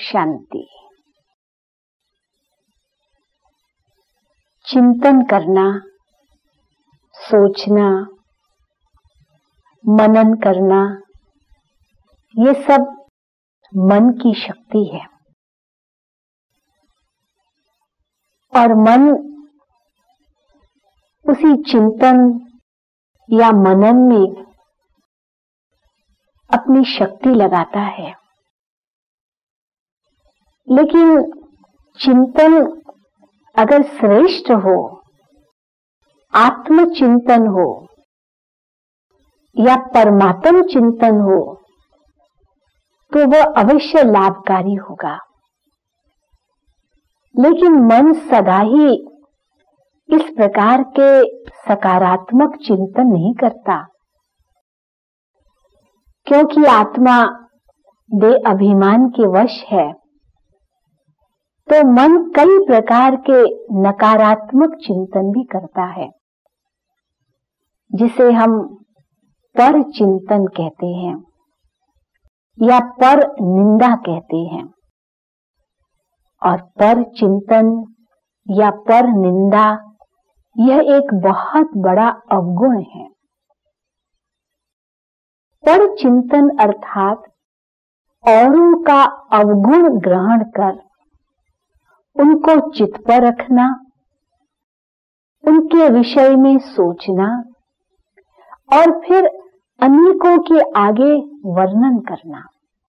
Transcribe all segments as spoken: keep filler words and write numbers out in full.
शांति। चिंतन करना, सोचना, मनन करना, ये सब मन की शक्ति है। और मन उसी चिंतन या मनन में अपनी शक्ति लगाता है। लेकिन चिंतन अगर श्रेष्ठ हो, आत्मचिंतन हो या परमात्म चिंतन हो, तो वह अवश्य लाभकारी होगा। लेकिन मन सदा ही इस प्रकार के सकारात्मक चिंतन नहीं करता, क्योंकि आत्मा देह अभिमान के वश है। तो मन कई प्रकार के नकारात्मक चिंतन भी करता है, जिसे हम पर चिंतन कहते हैं या पर निंदा कहते हैं। और पर चिंतन या पर निंदा यह एक बहुत बड़ा अवगुण है। पर चिंतन अर्थात औरों का अवगुण ग्रहण कर उनको चित्त पर रखना, उनके विषय में सोचना और फिर अनेकों के आगे वर्णन करना।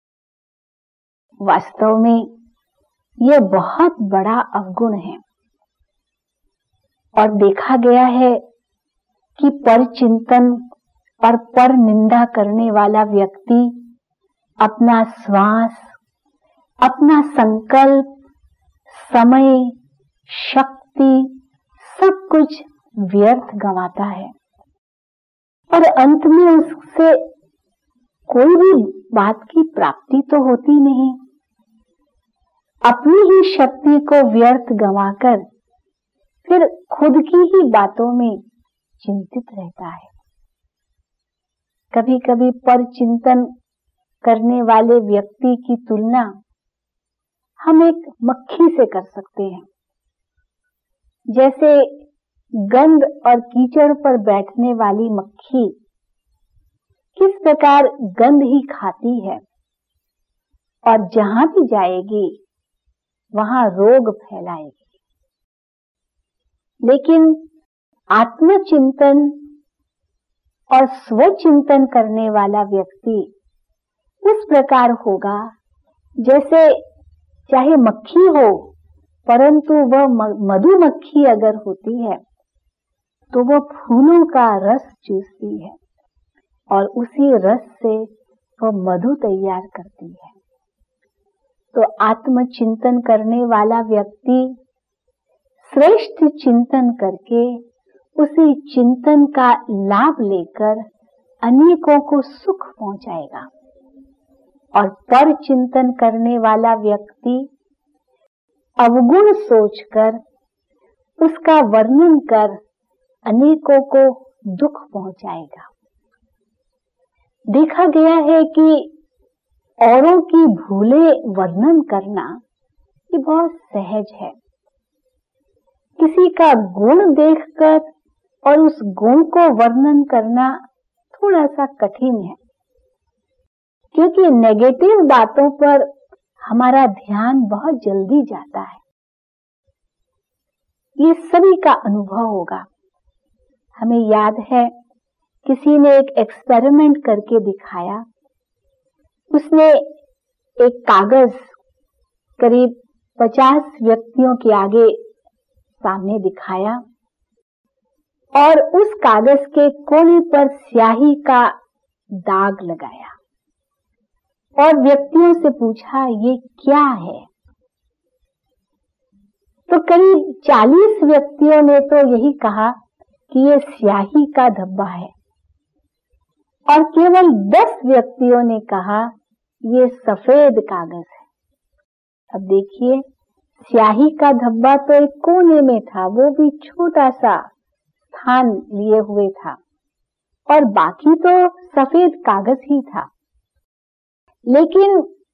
वास्तव में यह बहुत बड़ा अवगुण है। और देखा गया है कि पर चिंतन और पर निंदा करने वाला व्यक्ति अपना श्वास, अपना संकल्प, समय, शक्ति सब कुछ व्यर्थ गंवाता है और अंत में उससे कोई भी बात की प्राप्ति तो होती नहीं। अपनी ही शक्ति को व्यर्थ गंवाकर फिर खुद की ही बातों में चिंतित रहता है। कभी कभी पर चिंतन करने वाले व्यक्ति की तुलना हम एक मक्खी से कर सकते हैं। जैसे गंध और कीचड़ पर बैठने वाली मक्खी किस प्रकार गंध ही खाती है और जहां भी जाएगी वहां रोग फैलाएगी। लेकिन आत्मचिंतन और स्वचिंतन करने वाला व्यक्ति इस प्रकार होगा जैसे चाहे मक्खी हो, परंतु वह मधुमक्खी अगर होती है तो वह फूलों का रस चूसती है और उसी रस से वह मधु तैयार करती है। तो आत्मचिंतन करने वाला व्यक्ति श्रेष्ठ चिंतन करके उसी चिंतन का लाभ लेकर अनेकों को सुख पहुंचाएगा। और पर चिंतन करने वाला व्यक्ति अवगुण सोचकर उसका वर्णन कर अनेकों को दुख पहुंचाएगा। देखा गया है कि औरों की भूलें वर्णन करना ये बहुत सहज है। किसी का गुण देखकर और उस गुण को वर्णन करना थोड़ा सा कठिन है, क्योंकि नेगेटिव बातों पर हमारा ध्यान बहुत जल्दी जाता है। ये सभी का अनुभव होगा। हमें याद है किसी ने एक एक्सपेरिमेंट करके दिखाया। उसने एक कागज करीब पचास व्यक्तियों के आगे सामने दिखाया और उस कागज के कोने पर स्याही का दाग लगाया और व्यक्तियों से पूछा ये क्या है। तो करीब चालीस व्यक्तियों ने तो यही कहा कि ये स्याही का धब्बा है और केवल दस व्यक्तियों ने कहा ये सफेद कागज है। अब देखिए, स्याही का धब्बा तो एक कोने में था, वो भी छोटा सा स्थान लिए हुए था और बाकी तो सफेद कागज ही था। लेकिन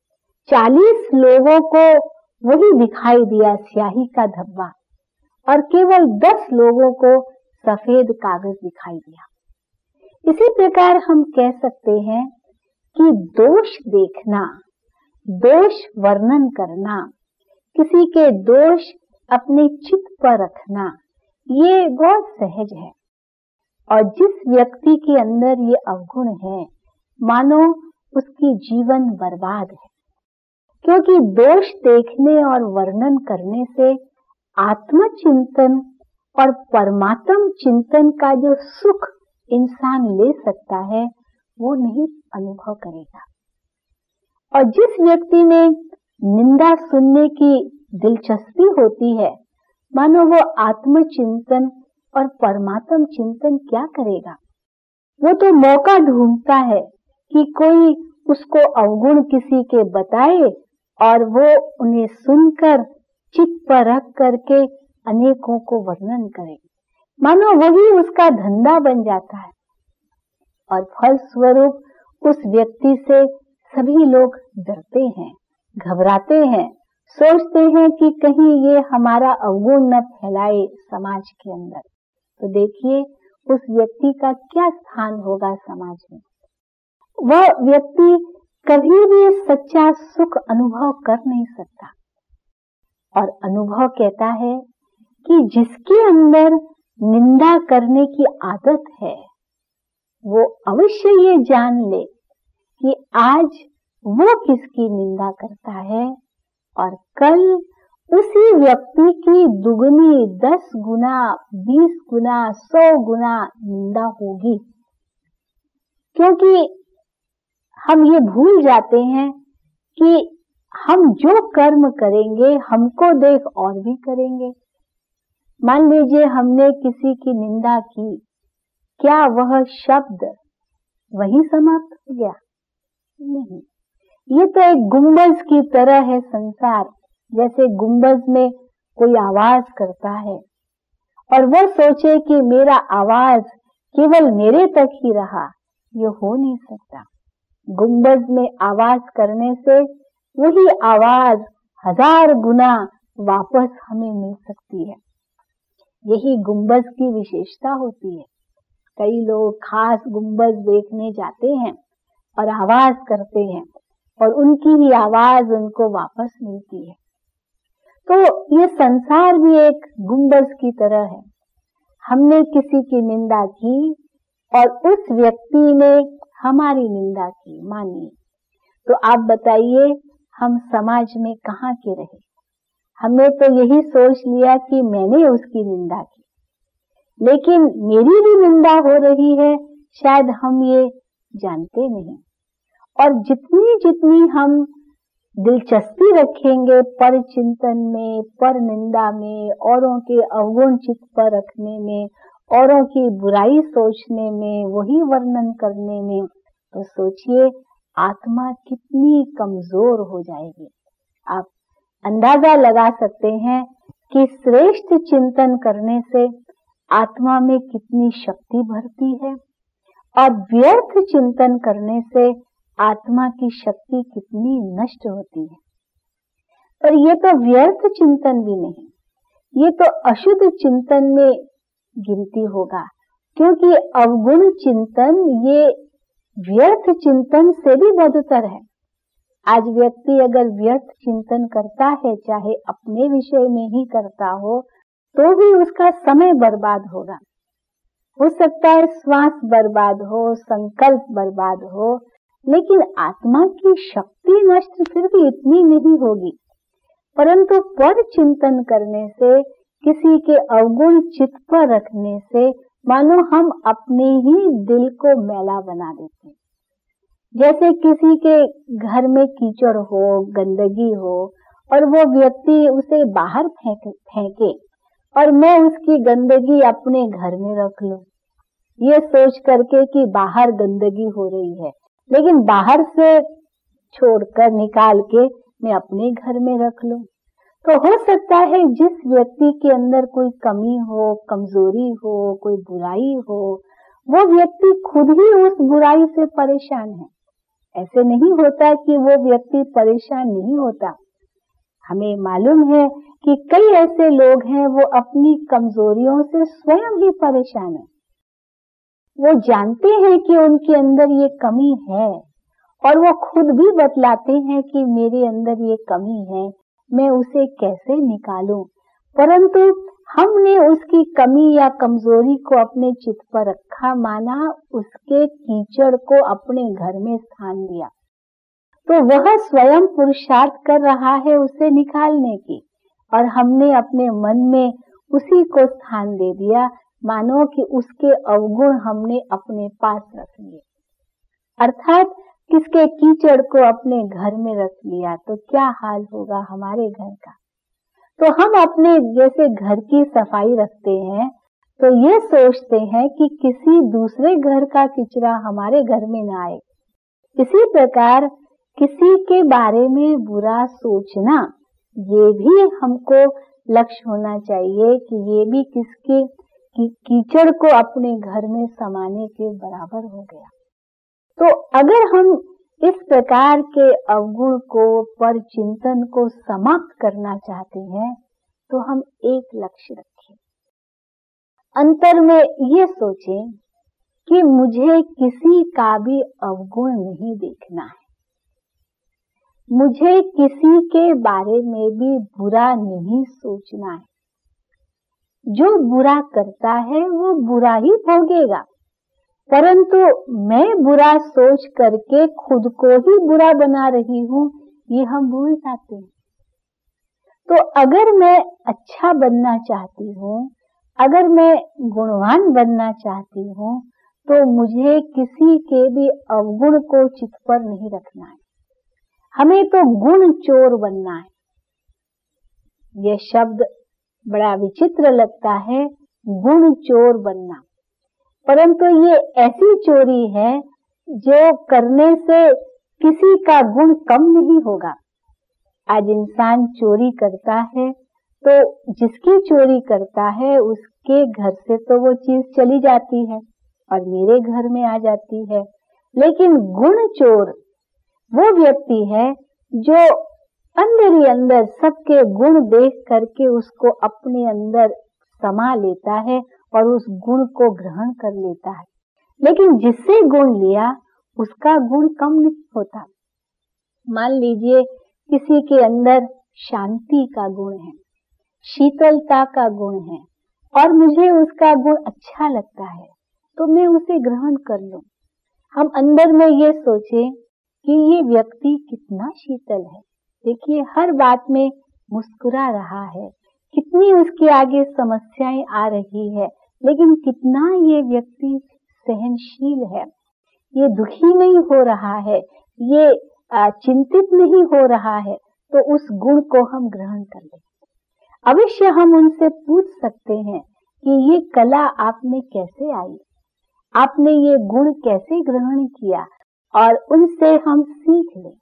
चालीस लोगों को वही दिखाई दिया, स्याही का धब्बा, और केवल दस लोगों को सफेद कागज दिखाई दिया। इसी प्रकार हम कह सकते हैं कि दोष देखना, दोष वर्णन करना, किसी के दोष अपने चित्त पर रखना, ये बहुत सहज है। और जिस व्यक्ति के अंदर ये अवगुण है, मानो उसकी जीवन बर्बाद है, क्योंकि दोष देखने और वर्णन करने से आत्मचिंतन और परमात्म चिंतन का जो सुख इंसान ले सकता है वो नहीं अनुभव करेगा। और जिस व्यक्ति में निंदा सुनने की दिलचस्पी होती है, मानो वो आत्मचिंतन और परमात्म चिंतन क्या करेगा? वो तो मौका ढूंढता है कि कोई उसको अवगुण किसी के बताए और वो उन्हें सुनकर चित्त पर रख करके अनेकों को वर्णन करे, मानो वही उसका धंधा बन जाता है। और फलस्वरूप उस व्यक्ति से सभी लोग डरते हैं, घबराते हैं, सोचते हैं कि कहीं ये हमारा अवगुण न फैलाए समाज के अंदर। तो देखिए उस व्यक्ति का क्या स्थान होगा समाज में। वह व्यक्ति कभी भी सच्चा सुख अनुभव कर नहीं सकता। और अनुभव कहता है कि जिसके अंदर निंदा करने की आदत है, वो अवश्य ये जान ले कि आज वो किसकी निंदा करता है और कल उसी व्यक्ति की दुगनी, दस गुना, बीस गुना, सौ गुना निंदा होगी। क्योंकि हम ये भूल जाते हैं कि हम जो कर्म करेंगे हमको देख और भी करेंगे। मान लीजिए हमने किसी की निंदा की, क्या वह शब्द वहीं समाप्त हो गया? नहीं। ये तो एक गुंबज की तरह है संसार। जैसे गुंबज में कोई आवाज करता है और वह सोचे कि मेरा आवाज केवल मेरे तक ही रहा, ये हो नहीं सकता। गुंबज में आवाज करने से वही आवाज हजार गुना वापस हमें मिल सकती है। यही गुंबज की विशेषता होती है। कई लोग खास गुंबज देखने जाते हैं और आवाज करते हैं और उनकी ही आवाज उनको वापस मिलती है। तो ये संसार भी एक गुंबज की तरह है। हमने किसी की निंदा की और उस व्यक्ति ने हमारी निंदा की, मानिए, तो आप बताइए हम समाज में कहाँ के रहे? हमने तो यही सोच लिया कि मैंने उसकी निंदा की, लेकिन मेरी भी निंदा हो रही है, शायद हम ये जानते नहीं। और जितनी जितनी हम दिलचस्पी रखेंगे पर चिंतन में, पर निंदा में, औरों के अवगुण चित्त पर रखने में, औरों की बुराई सोचने में, वही वर्णन करने में, तो सोचिए आत्मा कितनी कमजोर हो जाएगी। आप अंदाजा लगा सकते हैं कि श्रेष्ठ चिंतन करने से आत्मा में कितनी शक्ति भरती है और व्यर्थ चिंतन करने से आत्मा की शक्ति कितनी नष्ट होती है। पर ये तो व्यर्थ चिंतन भी नहीं, ये तो अशुद्ध चिंतन में गिनती होगा, क्योंकि अवगुण चिंतन ये व्यर्थ चिंतन से भी बदतर है। आज व्यक्ति अगर व्यर्थ चिंतन करता है, चाहे अपने विषय में ही करता हो, तो भी उसका समय बर्बाद होगा। हो सकता है श्वास बर्बाद हो, संकल्प बर्बाद हो, लेकिन आत्मा की शक्ति नष्ट फिर भी इतनी नहीं होगी। परंतु पर चिंतन करने से, किसी के अवगुण चित्त पर रखने से, मानो हम अपने ही दिल को मैला बना देते हैं। जैसे किसी के घर में कीचड़ हो, गंदगी हो और वो व्यक्ति उसे बाहर फेंक फेंके और मैं उसकी गंदगी अपने घर में रख लूं, ये सोच करके कि बाहर गंदगी हो रही है, लेकिन बाहर से छोड़कर निकाल के मैं अपने घर में रख लूं, तो हो सकता है जिस व्यक्ति के अंदर कोई कमी हो, कमजोरी हो, कोई बुराई हो, वो व्यक्ति खुद ही उस बुराई से परेशान है। ऐसे नहीं होता कि वो व्यक्ति परेशान नहीं होता। हमें मालूम है कि कई ऐसे लोग हैं वो अपनी कमजोरियों से स्वयं ही परेशान हैं। वो जानते हैं कि उनके अंदर ये कमी है और वो खुद भी बतलाते हैं कि मेरे अंदर ये कमी है, मैं उसे कैसे निकालूं। परंतु हमने उसकी कमी या कमजोरी को अपने चित्त पर रखा, माना उसके कीचड़ को अपने घर में स्थान दिया, तो वह स्वयं पुरुषार्थ कर रहा है उसे निकालने की, और हमने अपने मन में उसी को स्थान दे दिया, मानो कि उसके अवगुण हमने अपने पास रख लिए। अर्थात किसके कीचड़ को अपने घर में रख लिया तो क्या हाल होगा हमारे घर का। तो हम अपने जैसे घर की सफाई रखते हैं तो ये सोचते हैं कि किसी दूसरे घर का किचरा हमारे घर में ना आए। इसी प्रकार किसी के बारे में बुरा सोचना, ये भी हमको लक्ष्य होना चाहिए कि ये भी किसके कि कीचड़ को अपने घर में समाने के बराबर हो गया। तो अगर हम इस प्रकार के अवगुण को, पर चिंतन को समाप्त करना चाहते हैं तो हम एक लक्ष्य रखें, अंतर में ये सोचें कि मुझे किसी का भी अवगुण नहीं देखना है, मुझे किसी के बारे में भी बुरा नहीं सोचना है। जो बुरा करता है वो बुरा ही भोगेगा, परंतु मैं बुरा सोच करके खुद को ही बुरा बना रही हूँ, ये हम भूल जाते हैं। तो अगर मैं अच्छा बनना चाहती हूँ, अगर मैं गुणवान बनना चाहती हूँ, तो मुझे किसी के भी अवगुण को चित्त पर नहीं रखना है। हमें तो गुण चोर बनना है। यह शब्द बड़ा विचित्र लगता है, गुण चोर बनना, परंतु ये ऐसी चोरी है जो करने से किसी का गुण कम नहीं होगा। आज इंसान चोरी करता है तो जिसकी चोरी करता है उसके घर से तो वो चीज चली जाती है और मेरे घर में आ जाती है, लेकिन गुण चोर वो व्यक्ति है जो अंदर ही अंदर सबके गुण देख करके उसको अपने अंदर समा लेता है और उस गुण को ग्रहण कर लेता है। लेकिन जिससे गुण लिया उसका गुण कम नहीं होता। मान लीजिए किसी के अंदर शांति का गुण है, शीतलता का गुण है और मुझे उसका गुण अच्छा लगता है तो मैं उसे ग्रहण कर लूं। हम अंदर में ये सोचें कि ये व्यक्ति कितना शीतल है, देखिए हर बात में मुस्कुरा रहा है, कितनी उसके आगे समस्याएं आ रही है, लेकिन कितना ये व्यक्ति सहनशील है, ये दुखी नहीं हो रहा है, ये चिंतित नहीं हो रहा है, तो उस गुण को हम ग्रहण कर लें। अवश्य हम उनसे पूछ सकते हैं कि ये कला आप में कैसे आई, आपने ये गुण कैसे ग्रहण किया, और उनसे हम सीख लें।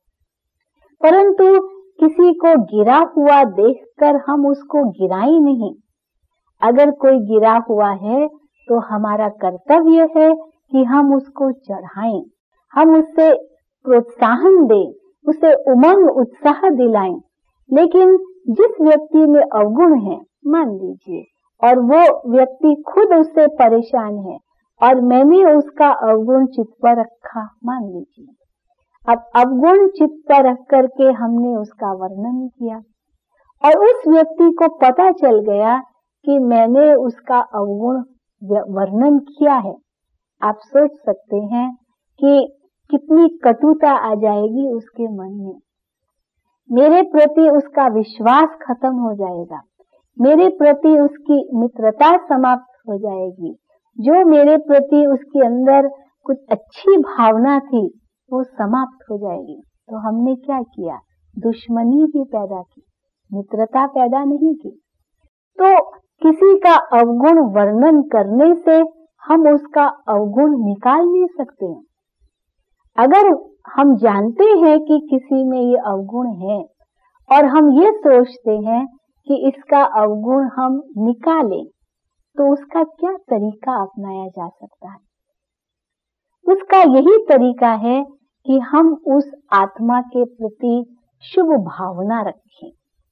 परंतु किसी को गिरा हुआ देखकर हम उसको गिराएं नहीं। अगर कोई गिरा हुआ है तो हमारा कर्तव्य है कि हम उसको चढ़ाएं, हम उससे प्रोत्साहन दें, उसे उमंग उत्साह दिलाएं। लेकिन जिस व्यक्ति में अवगुण है, मान लीजिए, और वो व्यक्ति खुद उससे परेशान है और मैंने उसका अवगुण चित्त पर रखा, मान लीजिए, अब अवगुण चित्त पर रख करके हमने उसका वर्णन किया और उस व्यक्ति को पता चल गया कि मैंने उसका अवगुण वर्णन किया है। आप सोच सकते हैं कि कितनी कटुता आ जाएगी उसके मन में, मेरे प्रति उसका विश्वास खत्म हो जाएगा, मेरे प्रति उसकी मित्रता समाप्त हो जाएगी, जो मेरे प्रति उसके अंदर कुछ अच्छी भावना थी वो समाप्त हो जाएगी। तो हमने क्या किया, दुश्मनी ही पैदा की, मित्रता पैदा नहीं की। तो किसी का अवगुण वर्णन करने से हम उसका अवगुण निकाल नहीं सकते हैं। अगर हम जानते हैं कि किसी में ये अवगुण है और हम ये सोचते हैं कि इसका अवगुण हम निकालें, तो उसका क्या तरीका अपनाया जा सकता है? उसका यही तरीका है कि हम उस आत्मा के प्रति शुभ भावना रखें,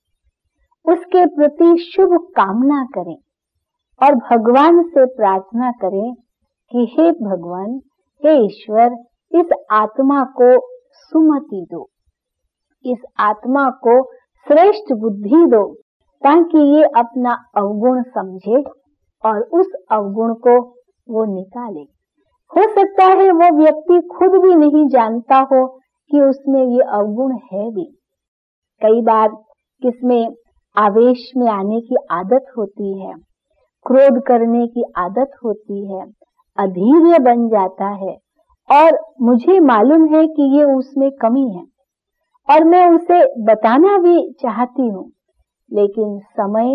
उसके प्रति शुभ कामना करें और भगवान से प्रार्थना करें कि हे भगवान, हे ईश्वर, इस आत्मा को सुमति दो, इस आत्मा को श्रेष्ठ बुद्धि दो, ताकि ये अपना अवगुण समझे और उस अवगुण को वो निकाले। हो सकता है वो व्यक्ति खुद भी नहीं जानता हो कि उसमें ये अवगुण है भी। कई बार किसमें आवेश में आने की आदत होती है, क्रोध करने की आदत होती है, अधीर्य बन जाता है, और मुझे मालूम है कि ये उसमें कमी है और मैं उसे बताना भी चाहती हूँ, लेकिन समय,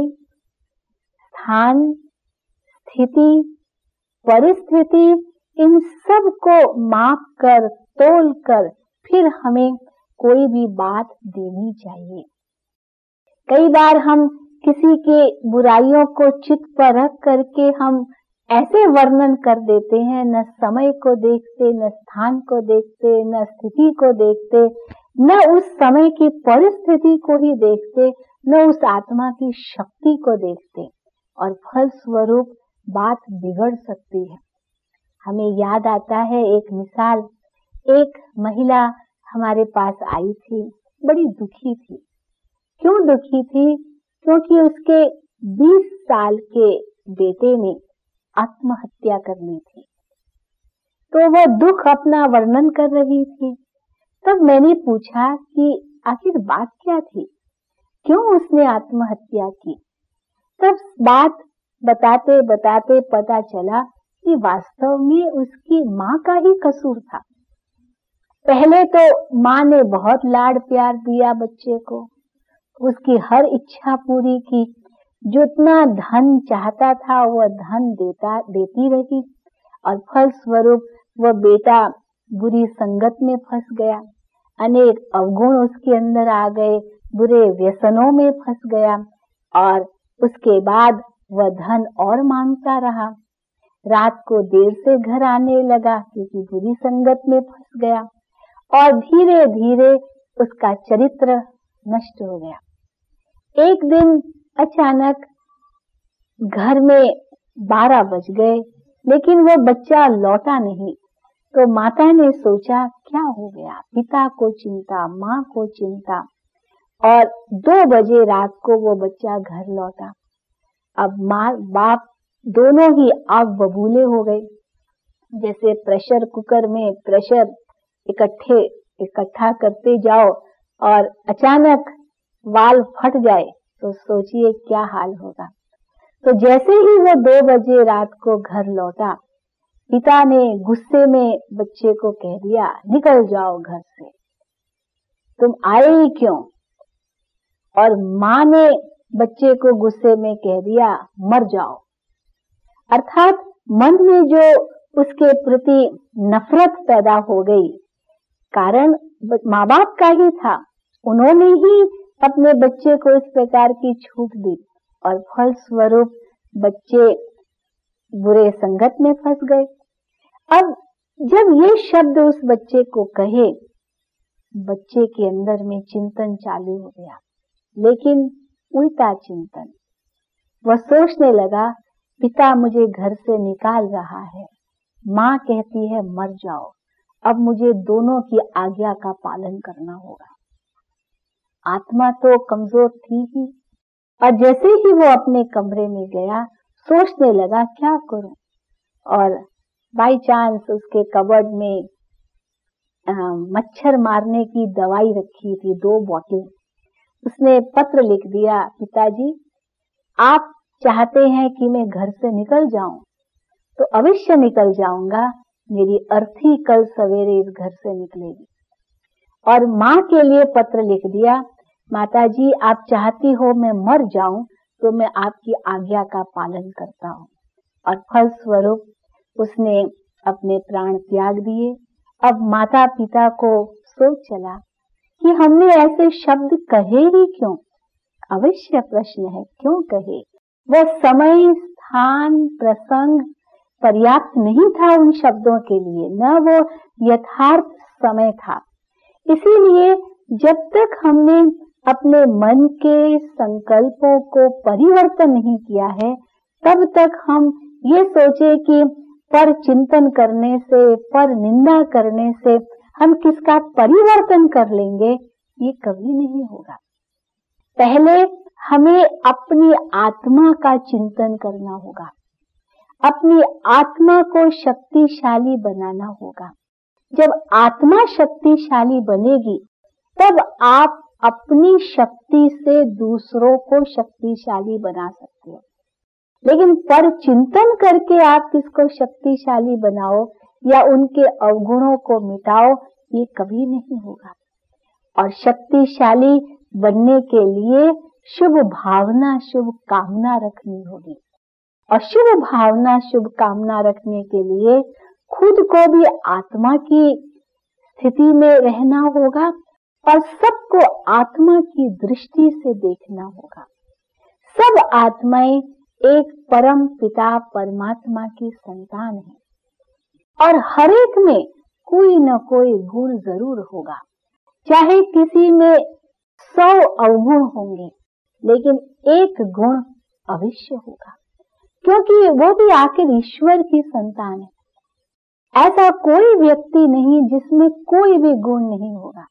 स्थान, स्थिति, परिस्थिति, इन सब को माप कर, तोल कर फिर हमें कोई भी बात देनी चाहिए। कई बार हम किसी के बुराइयों को चित्त पर रख करके हम ऐसे वर्णन कर देते हैं, न समय को देखते, न स्थान को देखते, न स्थिति को देखते, न उस समय की परिस्थिति को ही देखते, न उस आत्मा की शक्ति को देखते, और फल स्वरूप बात बिगड़ सकती है। हमें याद आता है एक मिसाल, एक महिला हमारे पास आई थी, बड़ी दुखी थी। क्यों दुखी थी? क्योंकि उसके बीस साल के बेटे ने आत्महत्या कर ली थी। तो वह दुख अपना वर्णन कर रही थी। तब मैंने पूछा कि आखिर बात क्या थी, क्यों उसने आत्महत्या की? तब बात बताते बताते पता चला कि वास्तव में उसकी माँ का ही कसूर था। पहले तो माँ ने बहुत लाड प्यार दिया बच्चे को, उसकी हर इच्छा पूरी की, जितना धन चाहता था वह धन देता देती रही, और फल स्वरूप वह बेटा बुरी संगत में फंस गया, अनेक अवगुण उसके अंदर आ गए, बुरे व्यसनों में फंस गया, और उसके बाद वह धन और मांगता रहा। रात को देर से घर आने लगा क्योंकि बुरी संगत में फंस गया, और धीरे धीरे उसका चरित्र नष्ट हो गया। एक दिन अचानक घर में बारह बज गए, लेकिन वह बच्चा लौटा नहीं। तो माता ने सोचा क्या हो गया, पिता को चिंता, माँ को चिंता, और दो बजे रात को वो बच्चा घर लौटा। अब माँ बाप दोनों ही आग बबूले हो गए, जैसे प्रेशर कुकर में प्रेशर इकट्ठे इकट्ठा करते जाओ और अचानक वाल्व फट जाए तो सोचिए क्या हाल होगा। तो जैसे ही वो दो बजे रात को घर लौटा, पिता ने गुस्से में बच्चे को कह दिया, निकल जाओ घर से, तुम आए ही क्यों? और माँ ने बच्चे को गुस्से में कह दिया, मर जाओ। अर्थात मन में जो उसके प्रति नफरत पैदा हो गई, कारण माँ बाप का ही था, उन्होंने ही अपने बच्चे को इस प्रकार की छूट दी, और फल स्वरूप बच्चे बुरे संगत में फंस गए। अब जब ये शब्द उस बच्चे को कहे, बच्चे के अंदर में चिंतन चालू हो गया, लेकिन उल्टा चिंतन। वह सोचने लगा, पिता मुझे घर से निकाल रहा है, माँ कहती है मर जाओ, अब मुझे दोनों की आज्ञा का पालन करना होगा। आत्मा तो कमजोर थी ही, और जैसे ही वो अपने कमरे में गया, सोचने लगा क्या करूं, और बाई चांस उसके कबर्ड में आ, मच्छर मारने की दवाई रखी थी, दो बोतल। उसने पत्र लिख दिया, पिताजी आप चाहते हैं कि मैं घर से निकल जाऊं, तो अवश्य निकल जाऊंगा, मेरी अर्थी कल सवेरे इस घर से निकलेगी। और माँ के लिए पत्र लिख दिया, माताजी आप चाहती हो मैं मर जाऊं तो मैं आपकी आज्ञा का पालन करता हूं। और फल स्वरूप उसने अपने प्राण त्याग दिए। अब माता पिता को सोच चला कि हमने ऐसे शब्द कहे ही क्यों? अवश्य प्रश्न है, क्यों कहे? वह समय, स्थान, प्रसंग पर्याप्त नहीं था उन शब्दों के लिए, न वो यथार्थ समय था। इसीलिए जब तक हमने अपने मन के संकल्पों को परिवर्तन नहीं किया है, तब तक हम ये सोचे कि पर चिंतन करने से, पर निंदा करने से हम किसका परिवर्तन कर लेंगे, ये कभी नहीं होगा। पहले हमें अपनी आत्मा का चिंतन करना होगा, अपनी आत्मा को शक्तिशाली बनाना होगा। जब आत्मा शक्तिशाली बनेगी, तब आप अपनी शक्ति से दूसरों को शक्तिशाली बना सकते हो। लेकिन पर चिंतन करके आप किसको शक्तिशाली बनाओ या उनके अवगुणों को मिटाओ, ये कभी नहीं होगा। और शक्तिशाली बनने के लिए शुभ भावना, शुभ कामना रखनी होगी। और शुभ भावना, शुभ कामना रखने के लिए खुद को भी आत्मा की स्थिति में रहना होगा और सबको आत्मा की दृष्टि से देखना होगा। सब आत्माएं एक परम पिता परमात्मा की संतान है और हर एक में कोई न कोई गुण जरूर होगा। चाहे किसी में सौ अवगुण होंगे, लेकिन एक गुण अवश्य होगा, क्योंकि वो भी आखिर ईश्वर की संतान है। ऐसा कोई व्यक्ति नहीं जिसमें कोई भी गुण नहीं होगा।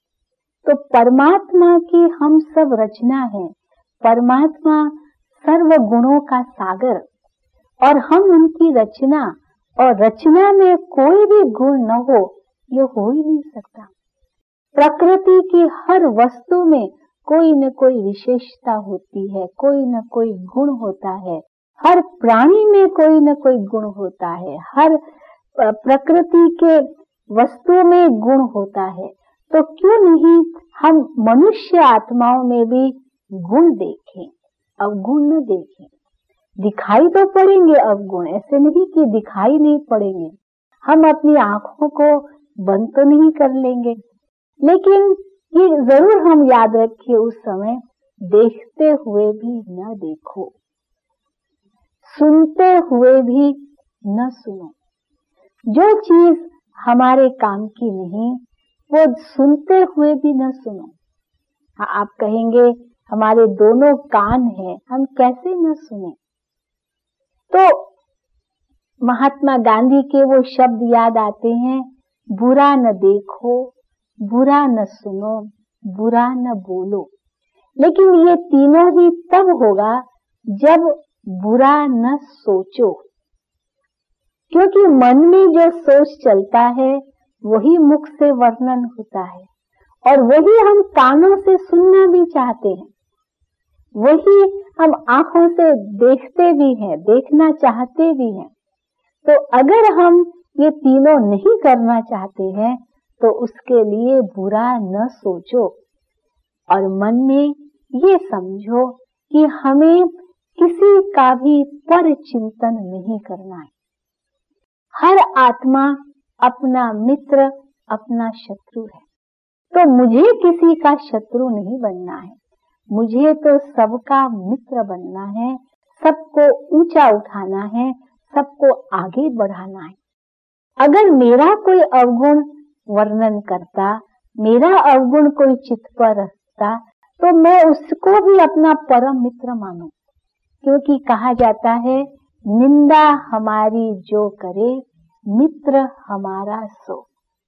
तो परमात्मा की हम सब रचना है। परमात्मा सर्व गुणों का सागर और हम उनकी रचना, और रचना में कोई भी गुण न हो, ये हो ही नहीं सकता। प्रकृति की हर वस्तु में कोई न कोई विशेषता होती है, कोई न कोई गुण होता है। हर प्राणी में कोई न कोई गुण होता है, हर प्रकृति के वस्तु में गुण होता है। तो क्यों नहीं हम मनुष्य आत्माओं में भी गुण देखें, अवगुण न देखें। दिखाई तो पड़ेंगे अवगुण, ऐसे नहीं कि दिखाई नहीं पड़ेंगे। हम अपनी आंखों को बंद तो नहीं कर लेंगे, लेकिन ये जरूर हम याद रखें उस समय, देखते हुए भी न देखो, सुनते हुए भी न सुनो। जो चीज हमारे काम की नहीं, वो सुनते हुए भी न सुनो। हाँ, आप कहेंगे हमारे दोनों कान हैं, हम कैसे न सुने। तो महात्मा गांधी के वो शब्द याद आते हैं, बुरा न देखो, बुरा न सुनो, बुरा न बोलो। लेकिन ये तीनों ही तब होगा जब बुरा न सोचो, क्योंकि मन में जो सोच चलता है वही मुख से वर्णन होता है, और वही हम कानों से सुनना भी चाहते हैं, वही हम आंखों से देखते भी हैं, देखना चाहते भी हैं। तो अगर हम ये तीनों नहीं करना चाहते हैं, तो उसके लिए बुरा न सोचो और मन में ये समझो कि हमें किसी का भी पर चिंतन नहीं करना है। हर आत्मा अपना मित्र, अपना शत्रु है। तो मुझे किसी का शत्रु नहीं बनना है, मुझे तो सबका मित्र बनना है, सबको ऊंचा उठाना है, सबको आगे बढ़ाना है। अगर मेरा कोई अवगुण वर्णन करता, मेरा अवगुण कोई चित्त पर रखता, तो मैं उसको भी अपना परम मित्र मानूं, क्योंकि कहा जाता है निंदा हमारी जो करे, मित्र हमारा सो।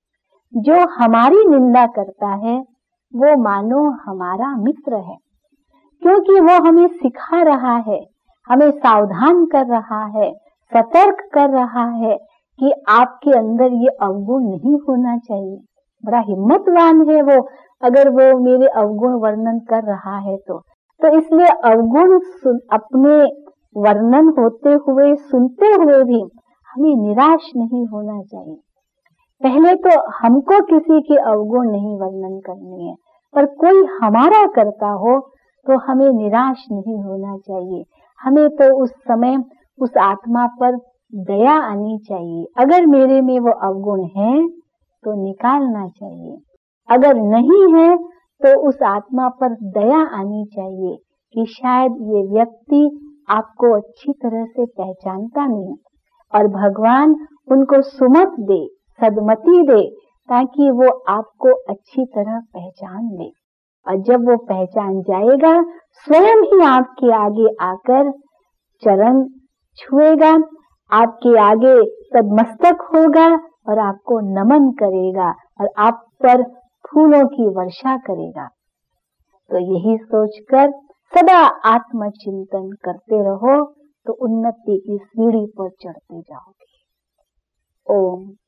जो हमारी निंदा करता है वो मानो हमारा मित्र है, क्योंकि वो हमें सिखा रहा है, हमें सावधान कर रहा है, सतर्क कर रहा है कि आपके अंदर ये अवगुण नहीं होना चाहिए। बड़ा हिम्मतवान है वो, अगर वो मेरे अवगुण वर्णन कर रहा है तो तो इसलिए अवगुण अपने वर्णन होते हुए, सुनते हुए भी हमें निराश नहीं होना चाहिए। पहले तो हमको किसी के अवगुण नहीं वर्णन करने हैं, पर कोई हमारा करता हो तो हमें निराश नहीं होना चाहिए। हमें तो उस समय उस आत्मा पर दया आनी चाहिए। अगर मेरे में वो अवगुण है तो निकालना चाहिए, अगर नहीं है तो उस आत्मा पर दया आनी चाहिए कि शायद ये व्यक्ति आपको अच्छी तरह से पहचानता नहीं, और भगवान उनको सुमत दे, सदमति दे ताकि वो आपको अच्छी तरह पहचान ले। और जब वो पहचान जाएगा, स्वयं ही आपके आगे आकर चरण छुएगा, आपके आगे तदमस्तक होगा और आपको नमन करेगा और आप पर फूलों की वर्षा करेगा। तो यही सोचकर सदा आत्मचिंतन करते रहो, तो उन्नति की सीढ़ी पर चढ़ते जाओगे। ओम